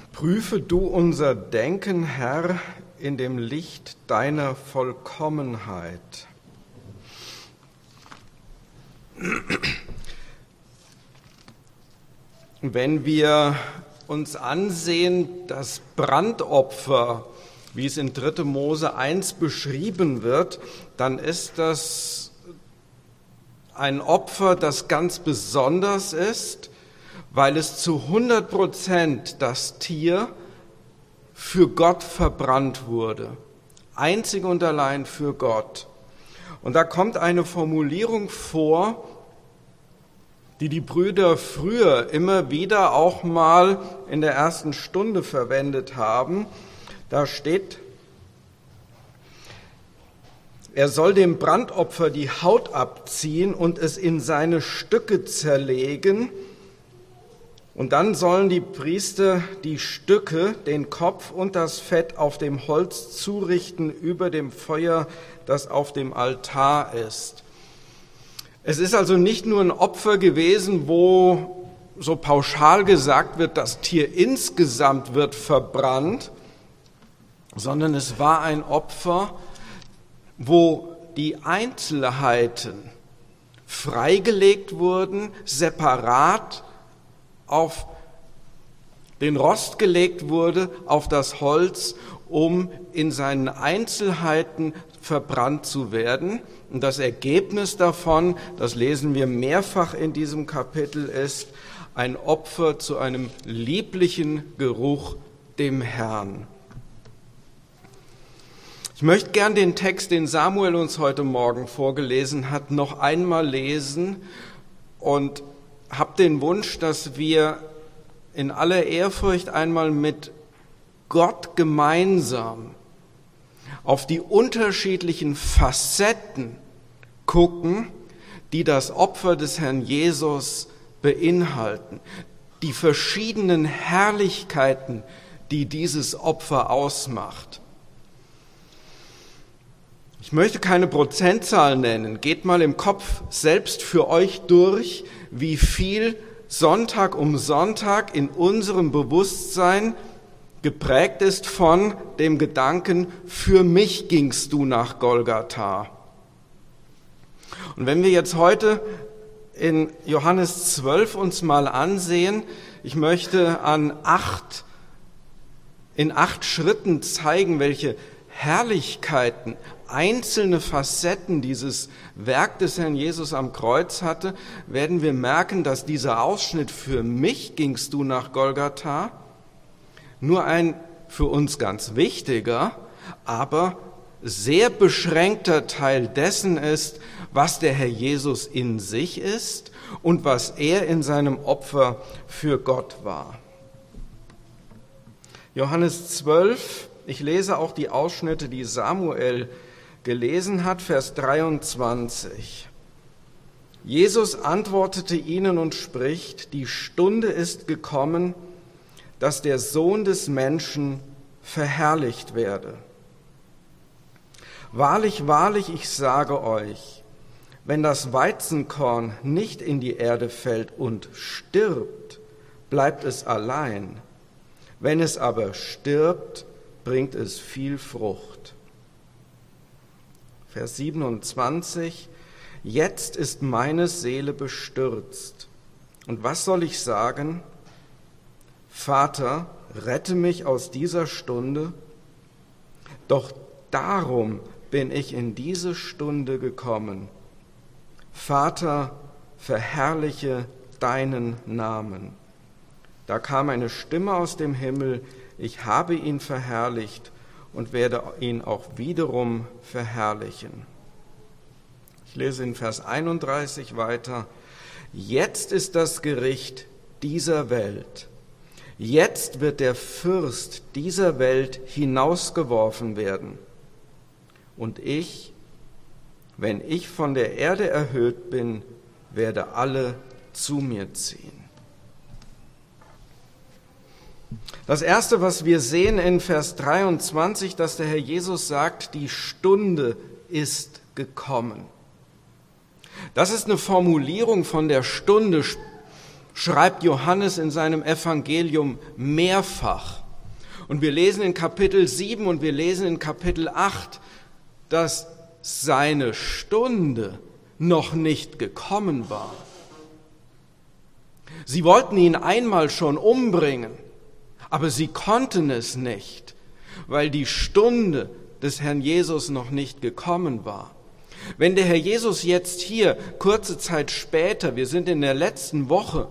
Prüfe du unser Denken, Herr, in dem Licht deiner Vollkommenheit. Wenn wir uns ansehen, das Brandopfer, wie es in 3. Mose 1 beschrieben wird, dann ist das ein Opfer, das ganz besonders ist, weil es zu 100% das Tier für Gott verbrannt wurde. Einzig und allein für Gott. Und da kommt eine Formulierung vor, die Brüder früher immer wieder auch mal in der ersten Stunde verwendet haben. Da steht, er soll dem Brandopfer die Haut abziehen und es in seine Stücke zerlegen. Und dann sollen die Priester die Stücke, den Kopf und das Fett auf dem Holz zurichten über dem Feuer, das auf dem Altar ist. Es ist also nicht nur ein Opfer gewesen, wo so pauschal gesagt wird, das Tier insgesamt wird verbrannt, sondern es war ein Opfer, wo die Einzelheiten freigelegt wurden, separat auf den Rost gelegt wurde, auf das Holz, um in seinen Einzelheiten verbrannt zu werden. Und das Ergebnis davon, das lesen wir mehrfach in diesem Kapitel, ist ein Opfer zu einem lieblichen Geruch dem Herrn. Ich möchte gern den Text, den Samuel uns heute Morgen vorgelesen hat, noch einmal lesen und habe den Wunsch, dass wir in aller Ehrfurcht einmal mit Gott gemeinsam auf die unterschiedlichen Facetten gucken, die das Opfer des Herrn Jesus beinhalten, die verschiedenen Herrlichkeiten, die dieses Opfer ausmacht. Ich möchte keine Prozentzahl nennen, geht mal im Kopf selbst für euch durch, wie viel Sonntag um Sonntag in unserem Bewusstsein geprägt ist von dem Gedanken, für mich gingst du nach Golgatha. Und wenn wir jetzt heute in Johannes 12 uns mal ansehen, ich möchte in 8 Schritten zeigen, welche Herrlichkeiten, einzelne Facetten dieses Werk des Herrn Jesus am Kreuz hatte, werden wir merken, dass dieser Ausschnitt für mich gingst du nach Golgatha nur ein für uns ganz wichtiger, aber sehr beschränkter Teil dessen ist, was der Herr Jesus in sich ist und was er in seinem Opfer für Gott war. Johannes 12, ich lese auch die Ausschnitte, die Samuel gelesen hat, Vers 23. Jesus antwortete ihnen und spricht, die Stunde ist gekommen, dass der Sohn des Menschen verherrlicht werde. Wahrlich, wahrlich, ich sage euch, wenn das Weizenkorn nicht in die Erde fällt und stirbt, bleibt es allein. Wenn es aber stirbt, bringt es viel Frucht. Vers 27, jetzt ist meine Seele bestürzt. Und was soll ich sagen? Vater, rette mich aus dieser Stunde. Doch darum bin ich in diese Stunde gekommen. Vater, verherrliche deinen Namen. Da kam eine Stimme aus dem Himmel, ich habe ihn verherrlicht und werde ihn auch wiederum verherrlichen. Ich lese in Vers 31 weiter. Jetzt ist das Gericht dieser Welt. Jetzt wird der Fürst dieser Welt hinausgeworfen werden. Und ich, wenn ich von der Erde erhöht bin, werde alle zu mir ziehen. Das Erste, was wir sehen in Vers 23, dass der Herr Jesus sagt, die Stunde ist gekommen. Das ist eine Formulierung von der Stunde schreibt Johannes in seinem Evangelium mehrfach. Und wir lesen in Kapitel 7 und wir lesen in Kapitel 8, dass seine Stunde noch nicht gekommen war. Sie wollten ihn einmal schon umbringen, aber sie konnten es nicht, weil die Stunde des Herrn Jesus noch nicht gekommen war. Wenn der Herr Jesus jetzt hier, kurze Zeit später, wir sind in der letzten Woche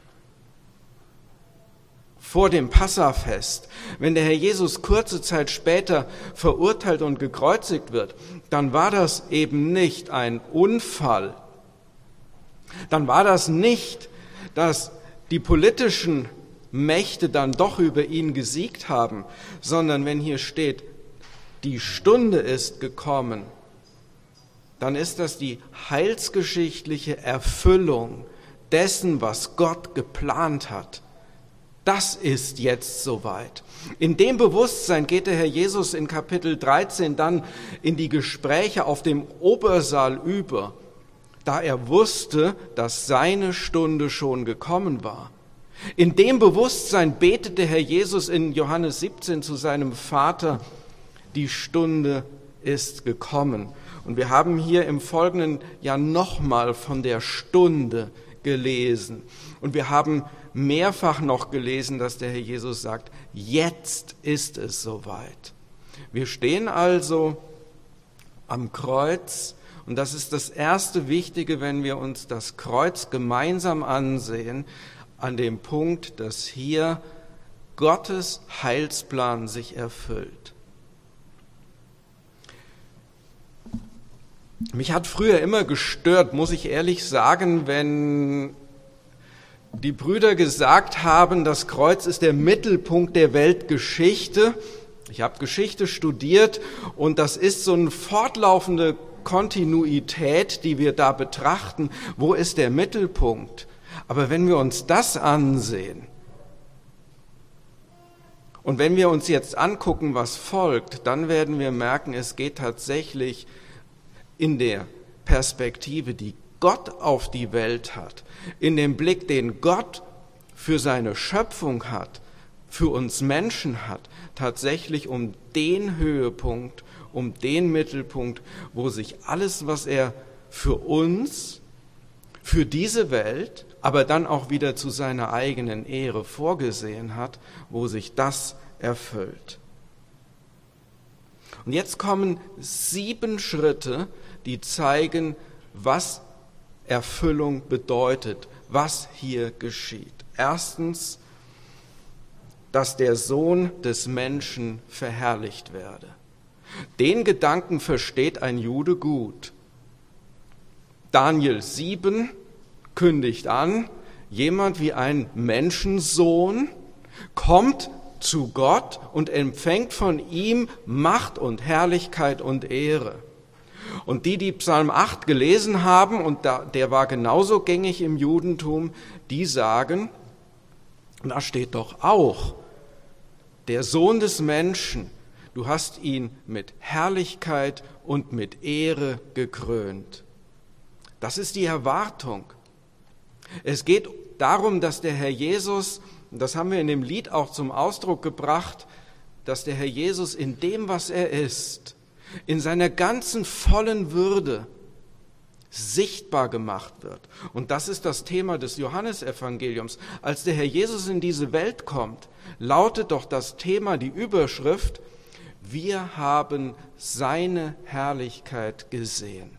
vor dem Passafest, wenn der Herr Jesus kurze Zeit später verurteilt und gekreuzigt wird, dann war das eben nicht ein Unfall. Dann war das nicht, dass die politischen Mächte dann doch über ihn gesiegt haben, sondern wenn hier steht, die Stunde ist gekommen, dann ist das die heilsgeschichtliche Erfüllung dessen, was Gott geplant hat. Das ist jetzt soweit. In dem Bewusstsein geht der Herr Jesus in Kapitel 13 dann in die Gespräche auf dem Obersaal über, da er wusste, dass seine Stunde schon gekommen war. In dem Bewusstsein betete Herr Jesus in Johannes 17 zu seinem Vater, die Stunde ist gekommen. Und wir haben hier im Folgenden ja nochmal von der Stunde gelesen. Und wir haben mehrfach noch gelesen, dass der Herr Jesus sagt, jetzt ist es soweit. Wir stehen also am Kreuz und das ist das erste Wichtige, wenn wir uns das Kreuz gemeinsam ansehen, an dem Punkt, dass hier Gottes Heilsplan sich erfüllt. Mich hat früher immer gestört, muss ich ehrlich sagen, wenn die Brüder gesagt haben, das Kreuz ist der Mittelpunkt der Weltgeschichte. Ich habe Geschichte studiert und das ist so eine fortlaufende Kontinuität, die wir da betrachten. Wo ist der Mittelpunkt? Aber wenn wir uns das ansehen und wenn wir uns jetzt angucken, was folgt, dann werden wir merken, es geht tatsächlich in der Perspektive, die Gott auf die Welt hat, in dem Blick, den Gott für seine Schöpfung hat, für uns Menschen hat, tatsächlich um den Höhepunkt, um den Mittelpunkt, wo sich alles, was er für uns, für diese Welt, aber dann auch wieder zu seiner eigenen Ehre vorgesehen hat, wo sich das erfüllt. Und jetzt kommen 7 Schritte, die zeigen, was Erfüllung bedeutet, was hier geschieht. Erstens, dass der Sohn des Menschen verherrlicht werde. Den Gedanken versteht ein Jude gut. Daniel 7 kündigt an, jemand wie ein Menschensohn kommt zu Gott und empfängt von ihm Macht und Herrlichkeit und Ehre. Und die Psalm 8 gelesen haben, und der war genauso gängig im Judentum, die sagen, da steht doch auch, der Sohn des Menschen, du hast ihn mit Herrlichkeit und mit Ehre gekrönt. Das ist die Erwartung. Es geht darum, dass der Herr Jesus, und das haben wir in dem Lied auch zum Ausdruck gebracht, dass der Herr Jesus in dem, was er ist, in seiner ganzen vollen Würde sichtbar gemacht wird. Und das ist das Thema des Johannesevangeliums. Als der Herr Jesus in diese Welt kommt, lautet doch das Thema, die Überschrift, wir haben seine Herrlichkeit gesehen.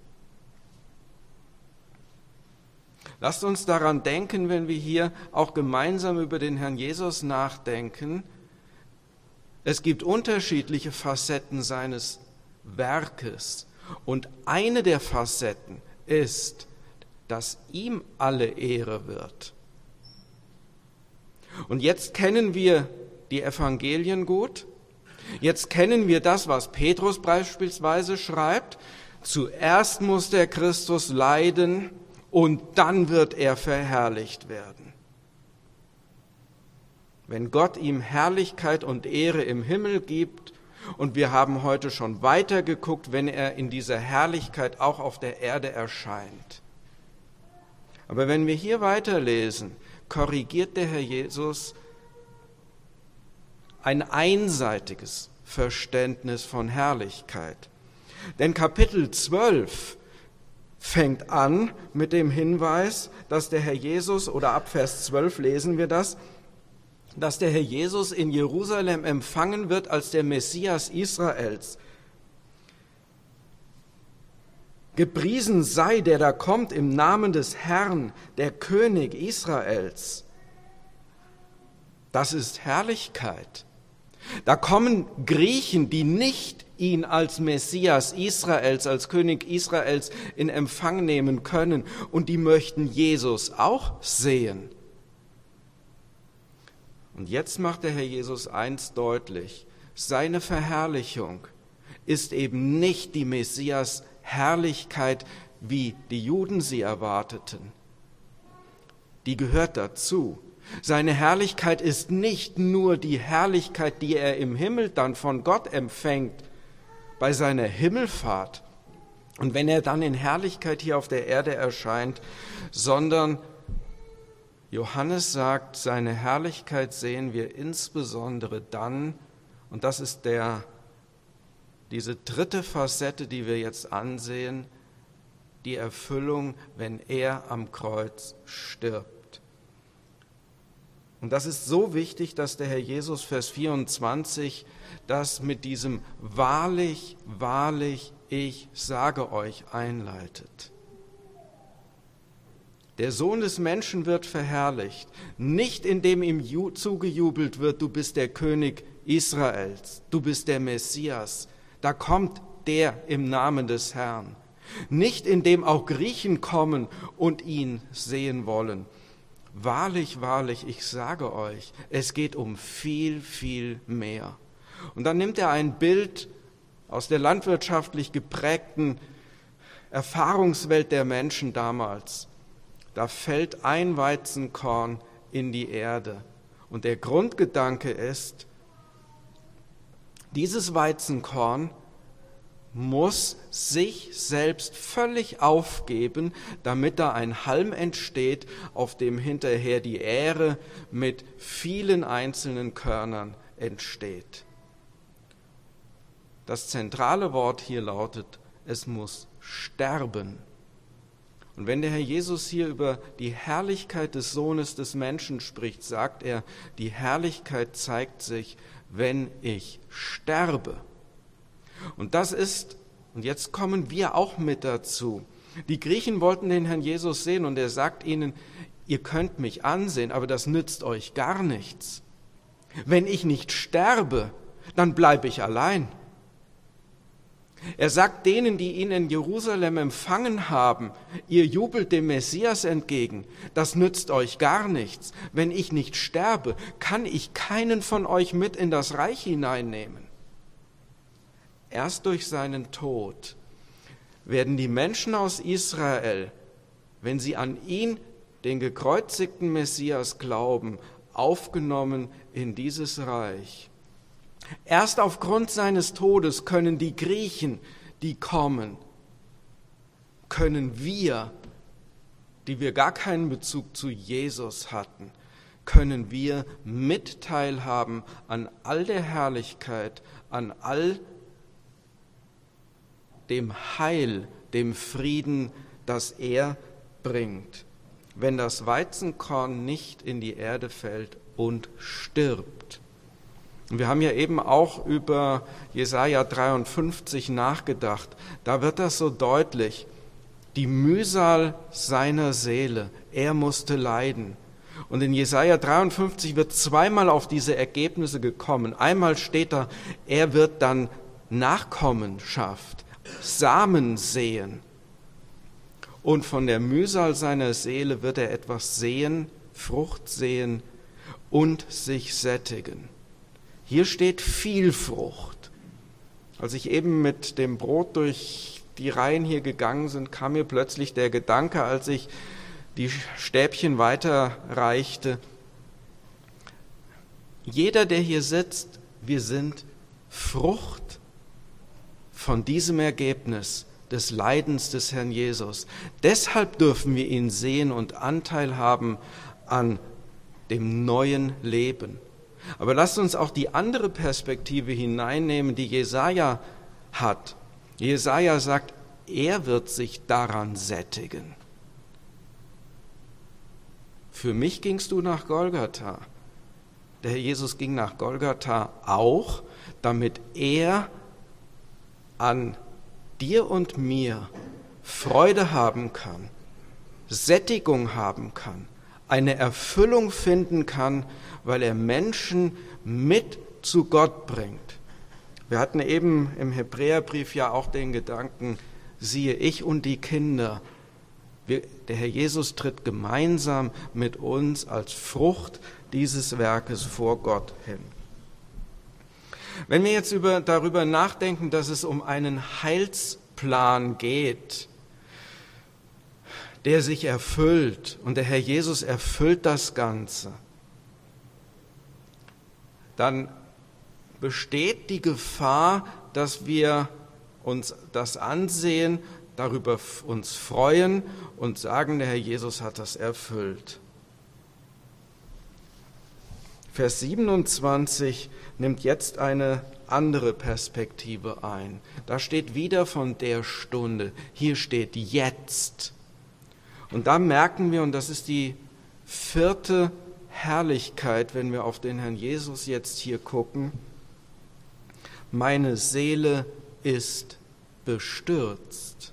Lasst uns daran denken, wenn wir hier auch gemeinsam über den Herrn Jesus nachdenken. Es gibt unterschiedliche Facetten seines Werkes. Und eine der Facetten ist, dass ihm alle Ehre wird. Und jetzt kennen wir die Evangelien gut. Jetzt kennen wir das, was Petrus beispielsweise schreibt. Zuerst muss der Christus leiden und dann wird er verherrlicht werden. Wenn Gott ihm Herrlichkeit und Ehre im Himmel gibt, und wir haben heute schon weiter geguckt, wenn er in dieser Herrlichkeit auch auf der Erde erscheint. Aber wenn wir hier weiterlesen, korrigiert der Herr Jesus ein einseitiges Verständnis von Herrlichkeit. Denn Kapitel 12 fängt an mit dem Hinweis, dass der Herr Jesus, oder ab Vers 12 lesen wir das, dass der Herr Jesus in Jerusalem empfangen wird als der Messias Israels. Gepriesen sei, der da kommt im Namen des Herrn, der König Israels. Das ist Herrlichkeit. Da kommen Griechen, die nicht ihn als Messias Israels, als König Israels in Empfang nehmen können, und die möchten Jesus auch sehen. Und jetzt macht der Herr Jesus eins deutlich: Seine Verherrlichung ist eben nicht die Messias-Herrlichkeit, wie die Juden sie erwarteten. Die gehört dazu. Seine Herrlichkeit ist nicht nur die Herrlichkeit, die er im Himmel dann von Gott empfängt, bei seiner Himmelfahrt und wenn er dann in Herrlichkeit hier auf der Erde erscheint, sondern Johannes sagt, seine Herrlichkeit sehen wir insbesondere dann, und das ist diese dritte Facette, die wir jetzt ansehen, die Erfüllung, wenn er am Kreuz stirbt. Und das ist so wichtig, dass der Herr Jesus, Vers 24, das mit diesem Wahrlich, wahrlich, ich sage euch einleitet. Der Sohn des Menschen wird verherrlicht, nicht indem ihm zugejubelt wird, du bist der König Israels, du bist der Messias, da kommt der im Namen des Herrn. Nicht indem auch Griechen kommen und ihn sehen wollen. Wahrlich, wahrlich, ich sage euch, es geht um viel, viel mehr. Und dann nimmt er ein Bild aus der landwirtschaftlich geprägten Erfahrungswelt der Menschen damals. Da fällt ein Weizenkorn in die Erde. Und der Grundgedanke ist, dieses Weizenkorn muss sich selbst völlig aufgeben, damit da ein Halm entsteht, auf dem hinterher die Ähre mit vielen einzelnen Körnern entsteht. Das zentrale Wort hier lautet, es muss sterben. Und wenn der Herr Jesus hier über die Herrlichkeit des Sohnes des Menschen spricht, sagt er, die Herrlichkeit zeigt sich, wenn ich sterbe. Und das ist, und jetzt kommen wir auch mit dazu. Die Griechen wollten den Herrn Jesus sehen und er sagt ihnen, ihr könnt mich ansehen, aber das nützt euch gar nichts. Wenn ich nicht sterbe, dann bleibe ich allein. Er sagt denen, die ihn in Jerusalem empfangen haben, ihr jubelt dem Messias entgegen, das nützt euch gar nichts. Wenn ich nicht sterbe, kann ich keinen von euch mit in das Reich hineinnehmen. Erst durch seinen Tod werden die Menschen aus Israel, wenn sie an ihn, den gekreuzigten Messias, glauben, aufgenommen in dieses Reich. Erst aufgrund seines Todes können die Griechen, die kommen, können wir, die wir gar keinen Bezug zu Jesus hatten, können wir mit teilhaben an all der Herrlichkeit, an all dem Heil, dem Frieden, das er bringt, wenn das Weizenkorn nicht in die Erde fällt und stirbt. Und wir haben ja eben auch über Jesaja 53 nachgedacht. Da wird das so deutlich. Die Mühsal seiner Seele, er musste leiden. Und in Jesaja 53 wird zweimal auf diese Ergebnisse gekommen. Einmal steht da, er wird dann Nachkommenschaft, Samen säen. Und von der Mühsal seiner Seele wird er etwas sehen, Frucht sehen und sich sättigen. Hier steht viel Frucht. Als ich eben mit dem Brot durch die Reihen hier gegangen bin, kam mir plötzlich der Gedanke, als ich die Stäbchen weiterreichte, jeder, der hier sitzt, wir sind Frucht von diesem Ergebnis des Leidens des Herrn Jesus. Deshalb dürfen wir ihn sehen und Anteil haben an dem neuen Leben. Aber lasst uns auch die andere Perspektive hineinnehmen, die Jesaja hat. Jesaja sagt, er wird sich daran sättigen. Für mich gingst du nach Golgatha. Der Herr Jesus ging nach Golgatha auch, damit er an dir und mir Freude haben kann, Sättigung haben kann, eine Erfüllung finden kann, weil er Menschen mit zu Gott bringt. Wir hatten eben im Hebräerbrief ja auch den Gedanken, siehe ich und die Kinder. Der Herr Jesus tritt gemeinsam mit uns als Frucht dieses Werkes vor Gott hin. Wenn wir jetzt darüber nachdenken, dass es um einen Heilsplan geht, der sich erfüllt und der Herr Jesus erfüllt das Ganze, dann besteht die Gefahr, dass wir uns das ansehen, darüber uns freuen und sagen, der Herr Jesus hat das erfüllt. Vers 27 nimmt jetzt eine andere Perspektive ein. Da steht wieder von der Stunde. Hier steht jetzt. Und da merken wir, und das ist die vierte Herrlichkeit, wenn wir auf den Herrn Jesus jetzt hier gucken, meine Seele ist bestürzt.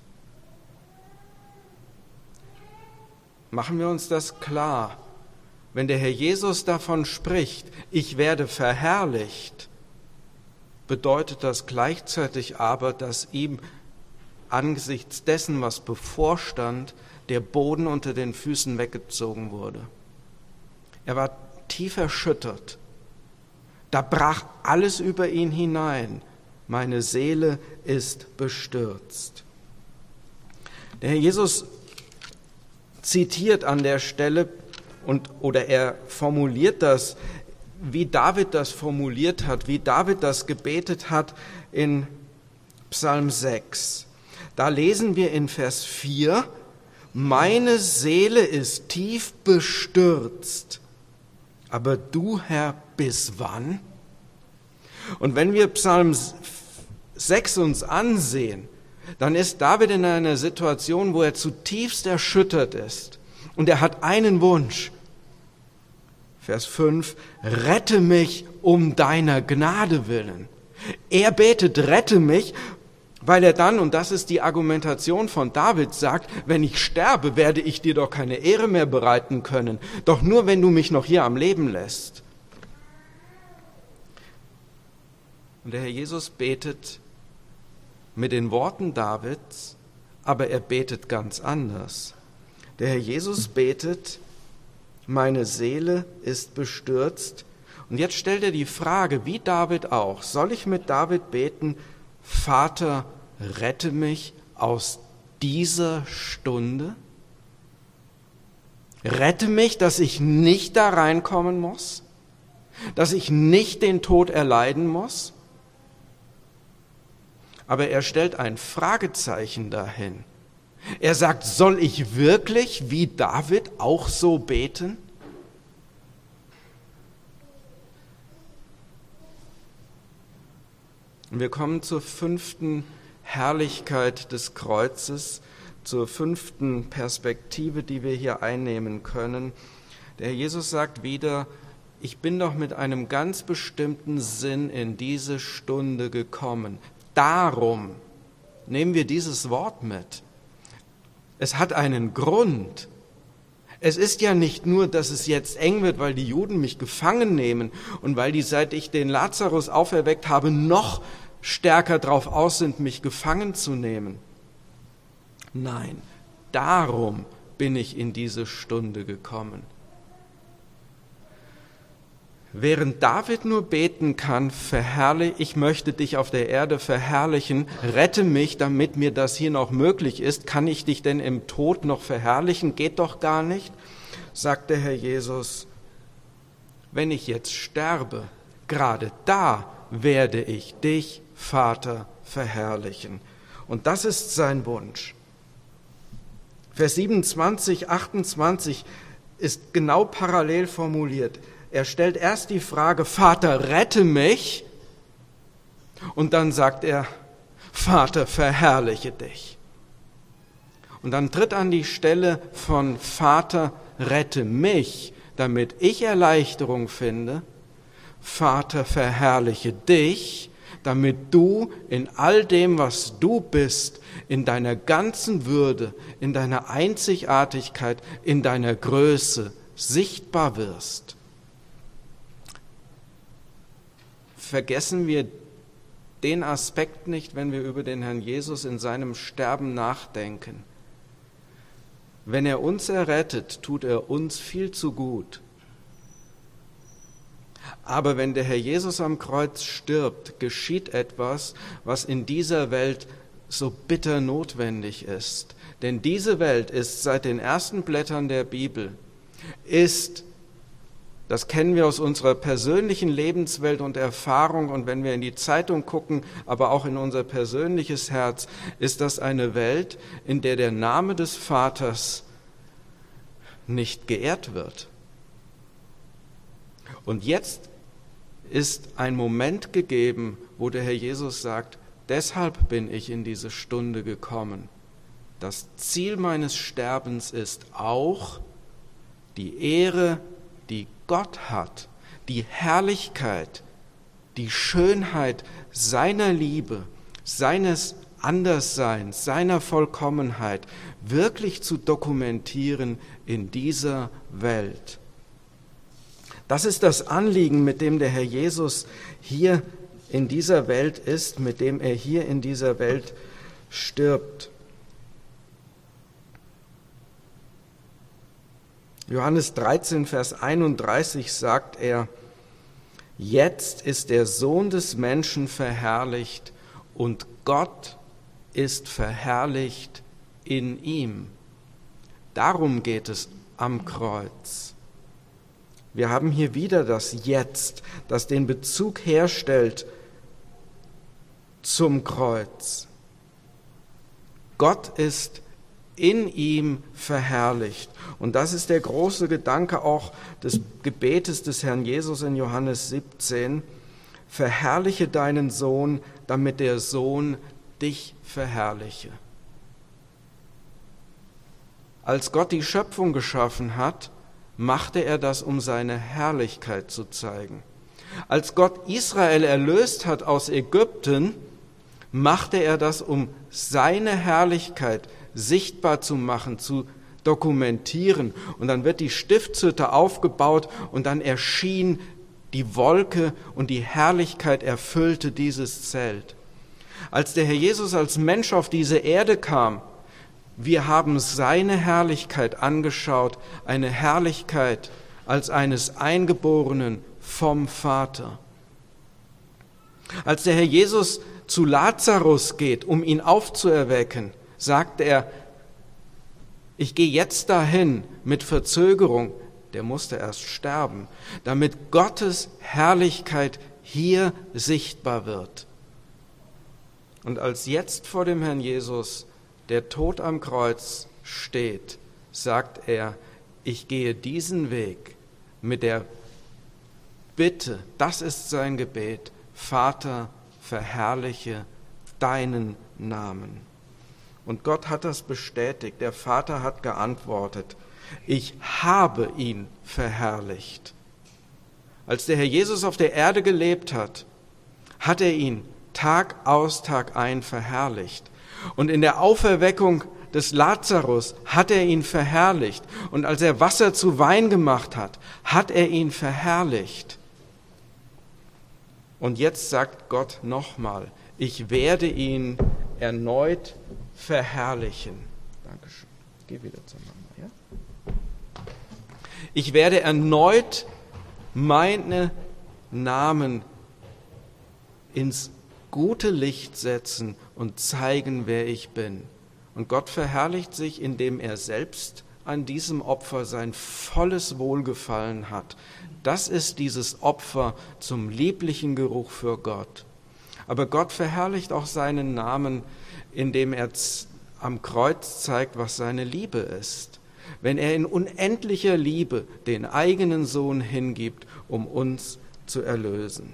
Machen wir uns das klar. Wenn der Herr Jesus davon spricht, ich werde verherrlicht, bedeutet das gleichzeitig aber, dass ihm angesichts dessen, was bevorstand, der Boden unter den Füßen weggezogen wurde. Er war tief erschüttert. Da brach alles über ihn hinein. Meine Seele ist bestürzt. Der Herr Jesus zitiert an der Stelle oder er formuliert das, wie David das formuliert hat, wie David das gebetet hat in Psalm 6. Da lesen wir in Vers 4, meine Seele ist tief bestürzt, aber du, Herr, bis wann? Und wenn wir Psalm 6 uns ansehen, dann ist David in einer Situation, wo er zutiefst erschüttert ist. Und er hat einen Wunsch. Vers 5, rette mich um deiner Gnade willen. Er betet, rette mich, weil er dann, und das ist die Argumentation von David, sagt, wenn ich sterbe, werde ich dir doch keine Ehre mehr bereiten können. Doch nur, wenn du mich noch hier am Leben lässt. Und der Herr Jesus betet mit den Worten Davids, aber er betet ganz anders. Der Herr Jesus betet, meine Seele ist bestürzt. Und jetzt stellt er die Frage, wie David auch, soll ich mit David beten, Vater, rette mich aus dieser Stunde? Rette mich, dass ich nicht da reinkommen muss, dass ich nicht den Tod erleiden muss? Aber er stellt ein Fragezeichen dahin. Er sagt, soll ich wirklich wie David auch so beten? Und wir kommen zur 5. Herrlichkeit des Kreuzes, zur 5. Perspektive, die wir hier einnehmen können. Der Herr Jesus sagt wieder, ich bin doch mit einem ganz bestimmten Sinn in diese Stunde gekommen. Darum nehmen wir dieses Wort mit. Es hat einen Grund. Es ist ja nicht nur, dass es jetzt eng wird, weil die Juden mich gefangen nehmen und weil die, seit ich den Lazarus auferweckt habe, noch stärker drauf aus sind, mich gefangen zu nehmen. Nein, darum bin ich in diese Stunde gekommen. Während David nur beten kann, ich möchte dich auf der Erde verherrlichen, rette mich, damit mir das hier noch möglich ist, kann ich dich denn im Tod noch verherrlichen? Geht doch gar nicht, sagt der Herr Jesus. Wenn ich jetzt sterbe, gerade da werde ich dich, Vater, verherrlichen. Und das ist sein Wunsch. Vers 27, 28, ist genau parallel formuliert. Er stellt erst die Frage, Vater, rette mich, und dann sagt er, Vater, verherrliche dich. Und dann tritt an die Stelle von Vater, rette mich, damit ich Erleichterung finde, Vater, verherrliche dich, damit du in all dem, was du bist, in deiner ganzen Würde, in deiner Einzigartigkeit, in deiner Größe sichtbar wirst. Vergessen wir den Aspekt nicht, wenn wir über den Herrn Jesus in seinem Sterben nachdenken. Wenn er uns errettet, tut er uns viel zu gut. Aber wenn der Herr Jesus am Kreuz stirbt, geschieht etwas, was in dieser Welt so bitter notwendig ist. Denn diese Welt ist seit den ersten Blättern der Bibel, das kennen wir aus unserer persönlichen Lebenswelt und Erfahrung, und wenn wir in die Zeitung gucken, aber auch in unser persönliches Herz, ist das eine Welt, in der der Name des Vaters nicht geehrt wird. Und jetzt ist ein Moment gegeben, wo der Herr Jesus sagt, deshalb bin ich in diese Stunde gekommen. Das Ziel meines Sterbens ist auch die Ehre, die Gott hat, die Herrlichkeit, die Schönheit seiner Liebe, seines Andersseins, seiner Vollkommenheit wirklich zu dokumentieren in dieser Welt. Das ist das Anliegen, mit dem der Herr Jesus hier in dieser Welt ist, mit dem er hier in dieser Welt stirbt. Johannes 13, Vers 31 sagt er, jetzt ist der Sohn des Menschen verherrlicht und Gott ist verherrlicht in ihm. Darum geht es am Kreuz. Wir haben hier wieder das Jetzt, das den Bezug herstellt zum Kreuz. Gott ist in ihm verherrlicht. Und das ist der große Gedanke auch des Gebetes des Herrn Jesus in Johannes 17. Verherrliche deinen Sohn, damit der Sohn dich verherrliche. Als Gott die Schöpfung geschaffen hat, machte er das, um seine Herrlichkeit zu zeigen. Als Gott Israel erlöst hat aus Ägypten, machte er das, um seine Herrlichkeit sichtbar zu machen, zu dokumentieren. Und dann wird die Stiftshütte aufgebaut und dann erschien die Wolke und die Herrlichkeit erfüllte dieses Zelt. Als der Herr Jesus als Mensch auf diese Erde kam, wir haben seine Herrlichkeit angeschaut, eine Herrlichkeit als eines Eingeborenen vom Vater. Als der Herr Jesus zu Lazarus geht, um ihn aufzuerwecken, sagt er, ich gehe jetzt dahin mit Verzögerung, der musste erst sterben, damit Gottes Herrlichkeit hier sichtbar wird. Und als jetzt vor dem Herrn Jesus der Tod am Kreuz steht, sagt er, ich gehe diesen Weg mit der Bitte, das ist sein Gebet, Vater, verherrliche deinen Namen. Und Gott hat das bestätigt, der Vater hat geantwortet, ich habe ihn verherrlicht. Als der Herr Jesus auf der Erde gelebt hat, hat er ihn Tag aus, Tag ein verherrlicht. Und in der Auferweckung des Lazarus hat er ihn verherrlicht. Und als er Wasser zu Wein gemacht hat, hat er ihn verherrlicht. Und jetzt sagt Gott nochmal, ich werde ihn erneut verherrlichen. Dankeschön. Geh wieder zur Mama, ja? Ich werde erneut meine Namen ins gute Licht setzen und zeigen, wer ich bin. Und Gott verherrlicht sich, indem er selbst an diesem Opfer sein volles Wohlgefallen hat. Das ist dieses Opfer zum lieblichen Geruch für Gott. Aber Gott verherrlicht auch seinen Namen, indem er am Kreuz zeigt, was seine Liebe ist. wenn er in unendlicher Liebe den eigenen Sohn hingibt, um uns zu erlösen.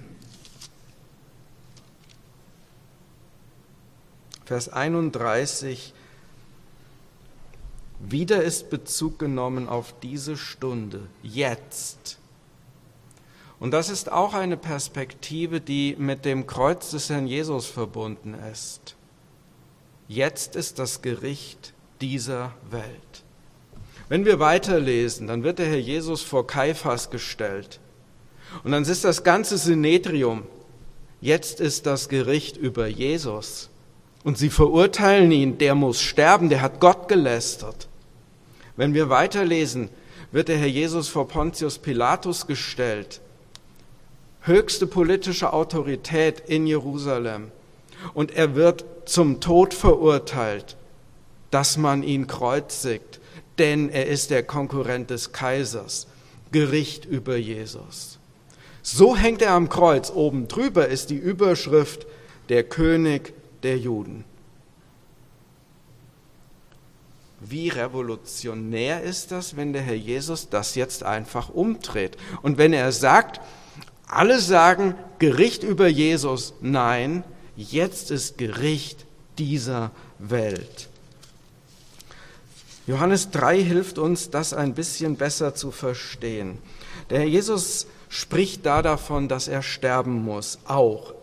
Vers 31: Wieder ist Bezug genommen auf diese Stunde, jetzt. Und das ist auch eine Perspektive, die mit dem Kreuz des Herrn Jesus verbunden ist. Jetzt ist das Gericht dieser Welt. Wenn wir weiterlesen, dann wird der Herr Jesus vor Kaiphas gestellt. Und dann ist das ganze Synedrium. Jetzt ist das Gericht über Jesus. Und sie verurteilen ihn, der muss sterben, der hat Gott gelästert. Wenn wir weiterlesen, wird der Herr Jesus vor Pontius Pilatus gestellt. Höchste politische Autorität in Jerusalem. Und er wird zum Tod verurteilt, dass man ihn kreuzigt, denn er ist der Konkurrent des Kaisers. Gericht über Jesus. So hängt er am Kreuz. Oben drüber ist die Überschrift: der König der Juden. Wie revolutionär ist das, wenn der Herr Jesus das jetzt einfach umdreht? Und wenn er sagt, alle sagen Gericht über Jesus, nein, jetzt ist Gericht dieser Welt. Johannes 3 hilft uns, das ein bisschen besser zu verstehen. Der Herr Jesus spricht da davon, dass er sterben muss, auch.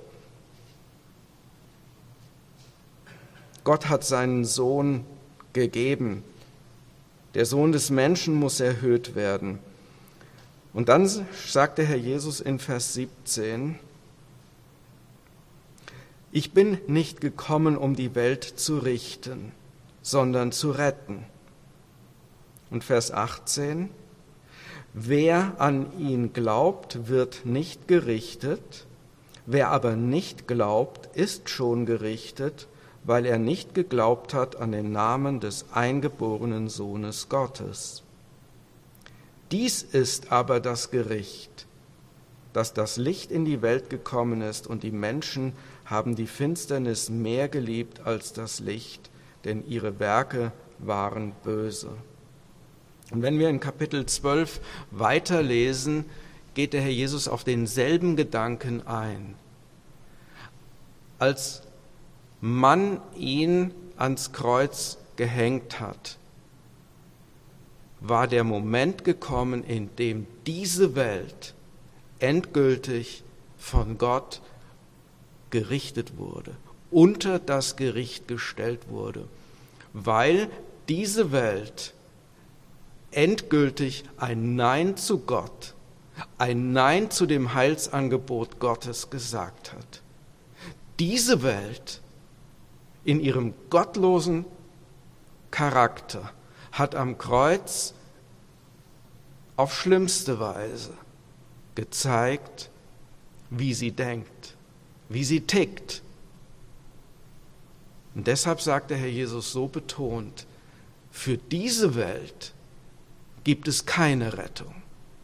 Gott hat seinen Sohn gegeben. Der Sohn des Menschen muss erhöht werden. Und dann sagt der Herr Jesus in Vers 17, ich bin nicht gekommen, um die Welt zu richten, sondern zu retten. Und Vers 18, wer an ihn glaubt, wird nicht gerichtet, wer aber nicht glaubt, ist schon gerichtet, weil er nicht geglaubt hat an den Namen des eingeborenen Sohnes Gottes. Dies ist aber das Gericht, dass das Licht in die Welt gekommen ist und die Menschen haben die Finsternis mehr geliebt als das Licht, denn ihre Werke waren böse. Und wenn wir in Kapitel 12 weiterlesen, geht der Herr Jesus auf denselben Gedanken ein. Als man ihn ans Kreuz gehängt hat, war der Moment gekommen, in dem diese Welt endgültig von Gott gerichtet wurde, unter das Gericht gestellt wurde, weil diese Welt endgültig ein Nein zu Gott, ein Nein zu dem Heilsangebot Gottes gesagt hat. Diese Welt in ihrem gottlosen Charakter hat am Kreuz auf schlimmste Weise gezeigt, wie sie denkt, wie sie tickt. Und deshalb sagt der Herr Jesus so betont, für diese Welt gibt es keine Rettung.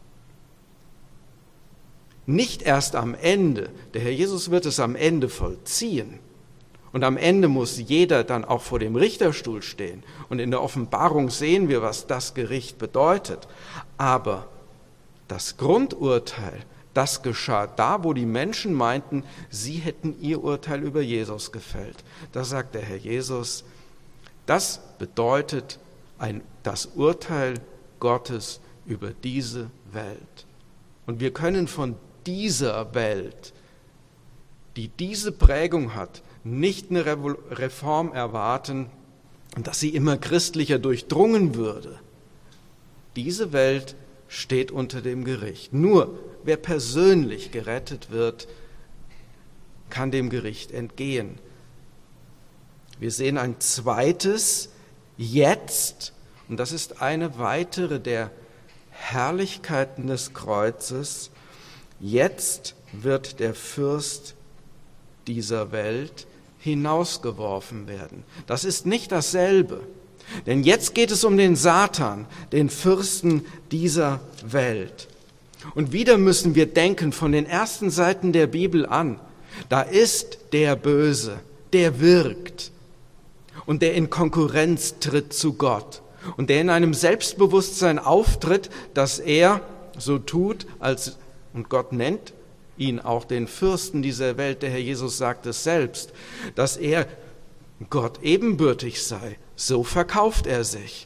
Nicht erst am Ende, der Herr Jesus wird es am Ende vollziehen. Und am Ende muss jeder dann auch vor dem Richterstuhl stehen. Und in der Offenbarung sehen wir, was das Gericht bedeutet. Aber das Grundurteil, das geschah da, wo die Menschen meinten, sie hätten ihr Urteil über Jesus gefällt. Da sagt der Herr Jesus, das bedeutet das Urteil Gottes über diese Welt. Und wir können von dieser Welt, die diese Prägung hat, nicht eine Reform erwarten, dass sie immer christlicher durchdrungen würde. Diese Welt steht unter dem Gericht. Nur wer persönlich gerettet wird, kann dem Gericht entgehen. Wir sehen ein zweites Jetzt, und das ist eine weitere der Herrlichkeiten des Kreuzes. Jetzt wird der Fürst dieser Welt hinausgeworfen werden. Das ist nicht dasselbe, denn jetzt geht es um den Satan, den Fürsten dieser Welt. Und wieder müssen wir denken von den ersten Seiten der Bibel an, da ist der Böse, der wirkt und der in Konkurrenz tritt zu Gott und der in einem Selbstbewusstsein auftritt, dass er so tut, und Gott nennt ihn auch den Fürsten dieser Welt, der Herr Jesus sagt es selbst, dass er Gott ebenbürtig sei. So verkauft er sich.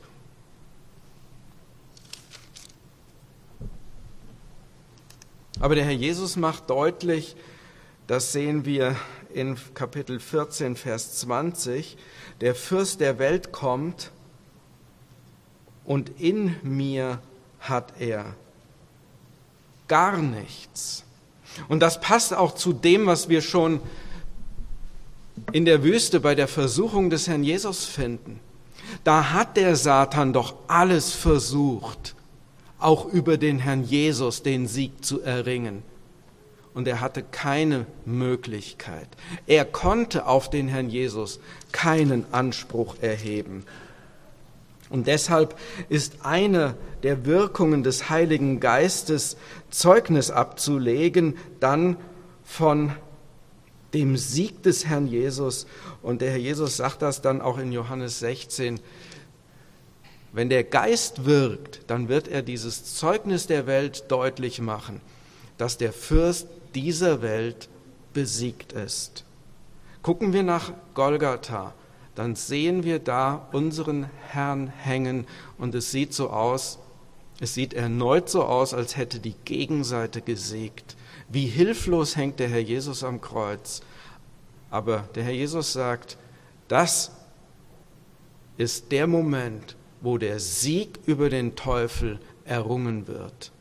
Aber der Herr Jesus macht deutlich, das sehen wir in Kapitel 14, Vers 20, der Fürst der Welt kommt und in mir hat er gar nichts. Und das passt auch zu dem, was wir schon in der Wüste bei der Versuchung des Herrn Jesus finden. Da hat der Satan doch alles versucht, auch über den Herrn Jesus den Sieg zu erringen. Und er hatte keine Möglichkeit. Er konnte auf den Herrn Jesus keinen Anspruch erheben. Und deshalb ist eine der Wirkungen des Heiligen Geistes, Zeugnis abzulegen, dann von dem Sieg des Herrn Jesus. Und der Herr Jesus sagt das dann auch in Johannes 16. Wenn der Geist wirkt, dann wird er dieses Zeugnis der Welt deutlich machen, dass der Fürst dieser Welt besiegt ist. Gucken wir nach Golgatha, dann sehen wir da unseren Herrn hängen und es sieht erneut so aus, als hätte die Gegenseite gesiegt. Wie hilflos hängt der Herr Jesus am Kreuz. Aber der Herr Jesus sagt, das ist der Moment, wo der Sieg über den Teufel errungen wird.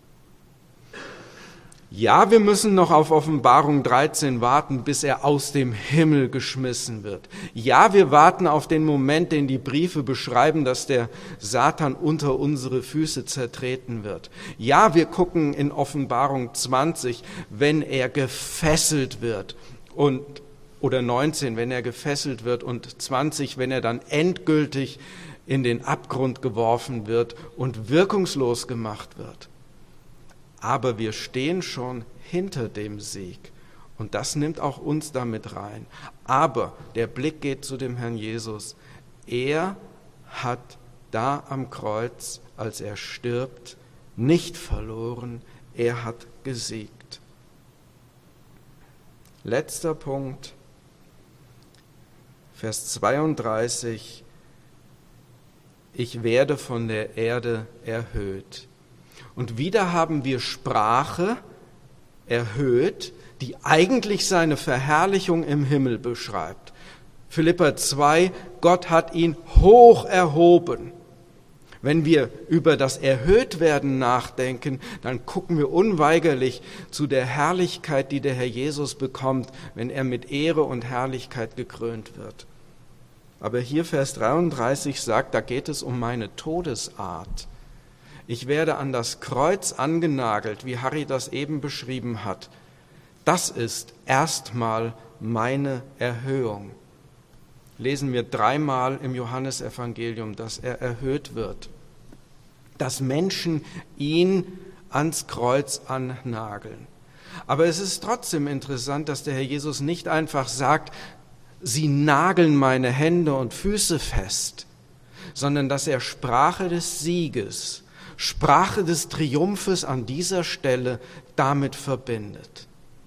Ja, wir müssen noch auf Offenbarung 13 warten, bis er aus dem Himmel geschmissen wird. Ja, wir warten auf den Moment, den die Briefe beschreiben, dass der Satan unter unsere Füße zertreten wird. Ja, wir gucken in Offenbarung 20, wenn er gefesselt wird oder 19, wenn er gefesselt wird und 20, wenn er dann endgültig in den Abgrund geworfen wird und wirkungslos gemacht wird. Aber wir stehen schon hinter dem Sieg und das nimmt auch uns damit rein. Aber der Blick geht zu dem Herrn Jesus. Er hat da am Kreuz, als er stirbt, nicht verloren, er hat gesiegt. Letzter Punkt, Vers 32. Ich werde von der Erde erhöht. Und wieder haben wir Sprache erhöht, die eigentlich seine Verherrlichung im Himmel beschreibt. Philipper 2, Gott hat ihn hoch erhoben. Wenn wir über das Erhöhtwerden nachdenken, dann gucken wir unweigerlich zu der Herrlichkeit, die der Herr Jesus bekommt, wenn er mit Ehre und Herrlichkeit gekrönt wird. Aber hier Vers 33 sagt, da geht es um meine Todesart. Ich werde an das Kreuz angenagelt, wie Harry das eben beschrieben hat. Das ist erstmal meine Erhöhung. Lesen wir 3-mal im Johannesevangelium, dass er erhöht wird. Dass Menschen ihn ans Kreuz annageln. Aber es ist trotzdem interessant, dass der Herr Jesus nicht einfach sagt, sie nageln meine Hände und Füße fest, sondern dass er Sprache des Sieges, Sprache des Triumphes an dieser Stelle damit verbindet.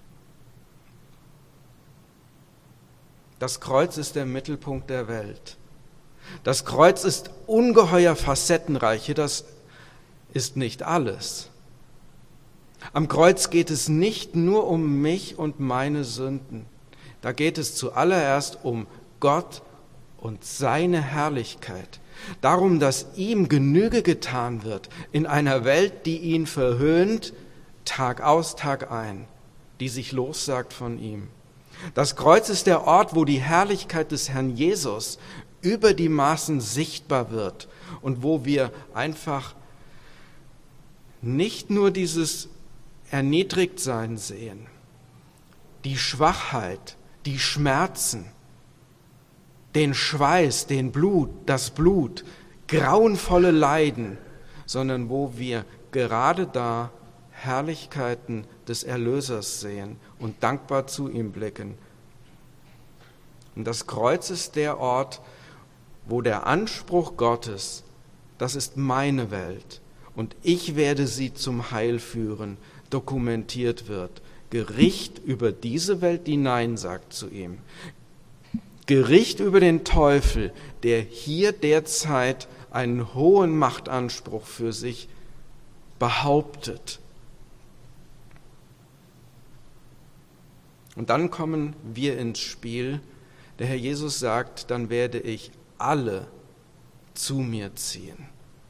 Das Kreuz ist der Mittelpunkt der Welt. Das Kreuz ist ungeheuer facettenreich. Das ist nicht alles. Am Kreuz geht es nicht nur um mich und meine Sünden. Da geht es zuallererst um Gott und seine Herrlichkeit. Darum, dass ihm Genüge getan wird in einer Welt, die ihn verhöhnt, Tag aus, Tag ein, die sich lossagt von ihm. Das Kreuz ist der Ort, wo die Herrlichkeit des Herrn Jesus über die Maßen sichtbar wird und wo wir einfach nicht nur dieses Erniedrigtsein sehen, die Schwachheit, die Schmerzen, den Schweiß, das Blut, grauenvolle Leiden, sondern wo wir gerade da Herrlichkeiten des Erlösers sehen und dankbar zu ihm blicken. Und das Kreuz ist der Ort, wo der Anspruch Gottes das ist meine Welt und ich werde sie zum Heil führen, dokumentiert wird. Gericht über diese Welt, die Nein sagt zu ihm. Gericht über den Teufel, der hier derzeit einen hohen Machtanspruch für sich behauptet. Und dann kommen wir ins Spiel. Der Herr Jesus sagt, dann werde ich alle zu mir ziehen.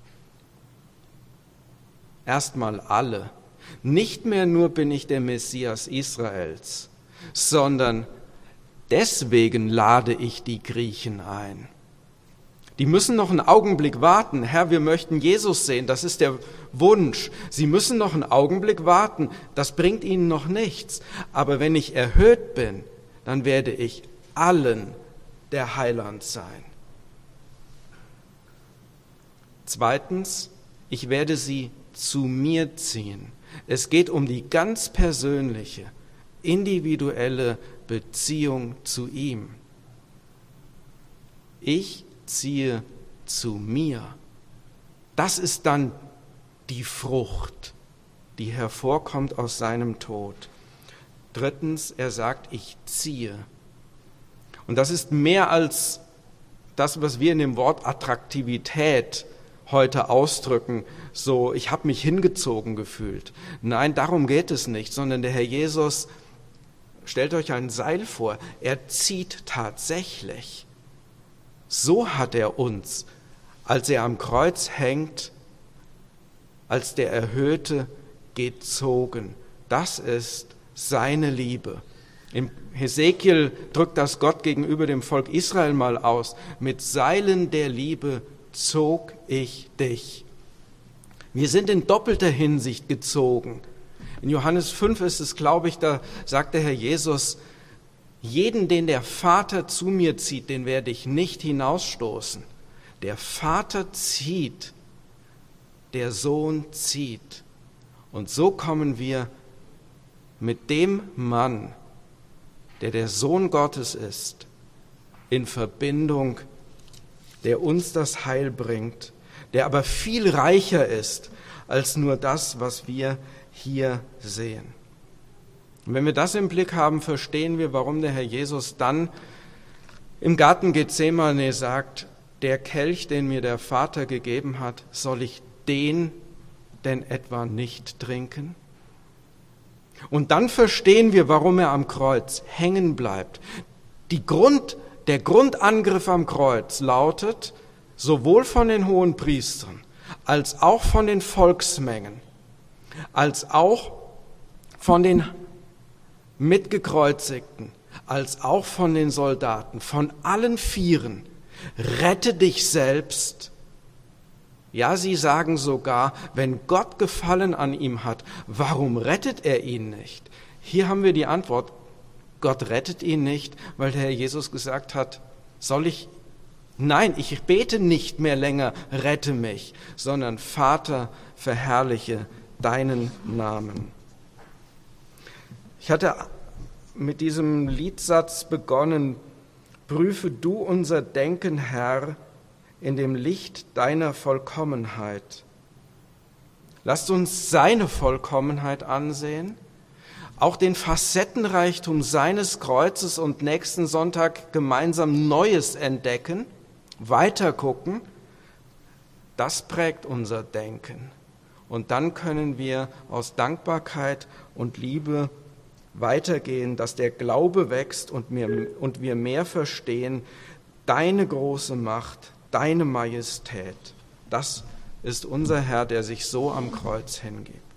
Erstmal alle. Nicht mehr nur bin ich der Messias Israels, sondern deswegen lade ich die Griechen ein. Die müssen noch einen Augenblick warten. Herr, wir möchten Jesus sehen, das ist der Wunsch. Sie müssen noch einen Augenblick warten, das bringt ihnen noch nichts. Aber wenn ich erhöht bin, dann werde ich allen der Heiland sein. Zweitens, ich werde sie zu mir ziehen. Es geht um die ganz persönliche, individuelle Beziehung zu ihm. Ich ziehe zu mir. Das ist dann die Frucht, die hervorkommt aus seinem Tod. Drittens, er sagt, ich ziehe. Und das ist mehr als das, was wir in dem Wort Attraktivität heute ausdrücken, so ich habe mich hingezogen gefühlt. Nein, darum geht es nicht, sondern der Herr Jesus, stellt euch ein Seil vor, er zieht tatsächlich. So hat er uns, als er am Kreuz hängt, als der Erhöhte gezogen. Das ist seine Liebe. Im Hesekiel drückt das Gott gegenüber dem Volk Israel mal aus. Mit Seilen der Liebe zog ich dich. Wir sind in doppelter Hinsicht gezogen. In Johannes 5 ist es, glaube ich, da sagt der Herr Jesus, jeden, den der Vater zu mir zieht, den werde ich nicht hinausstoßen. Der Vater zieht, der Sohn zieht. Und so kommen wir mit dem Mann, der Sohn Gottes ist, in Verbindung, der uns das Heil bringt, der aber viel reicher ist als nur das, was wir hier sehen. Und wenn wir das im Blick haben, verstehen wir, warum der Herr Jesus dann im Garten Gethsemane sagt, der Kelch, den mir der Vater gegeben hat, soll ich den denn etwa nicht trinken? Und dann verstehen wir, warum er am Kreuz hängen bleibt. Der Grundangriff am Kreuz lautet, sowohl von den Hohenpriestern, als auch von den Volksmengen, als auch von den Mitgekreuzigten, als auch von den Soldaten, von allen Vieren, rette dich selbst. Ja, sie sagen sogar, wenn Gott Gefallen an ihm hat, warum rettet er ihn nicht? Hier haben wir die Antwort, Gott rettet ihn nicht, weil der Herr Jesus gesagt hat, nein, ich bete nicht mehr länger, rette mich, sondern Vater, verherrliche deinen Namen. Ich hatte mit diesem Liedsatz begonnen, prüfe du unser Denken, Herr, in dem Licht deiner Vollkommenheit. Lasst uns seine Vollkommenheit ansehen, auch den Facettenreichtum seines Kreuzes und nächsten Sonntag gemeinsam Neues entdecken, weitergucken. Das prägt unser Denken. Und dann können wir aus Dankbarkeit und Liebe weitergehen, dass der Glaube wächst und wir mehr verstehen, deine große Macht, deine Majestät. Das ist unser Herr, der sich so am Kreuz hingibt.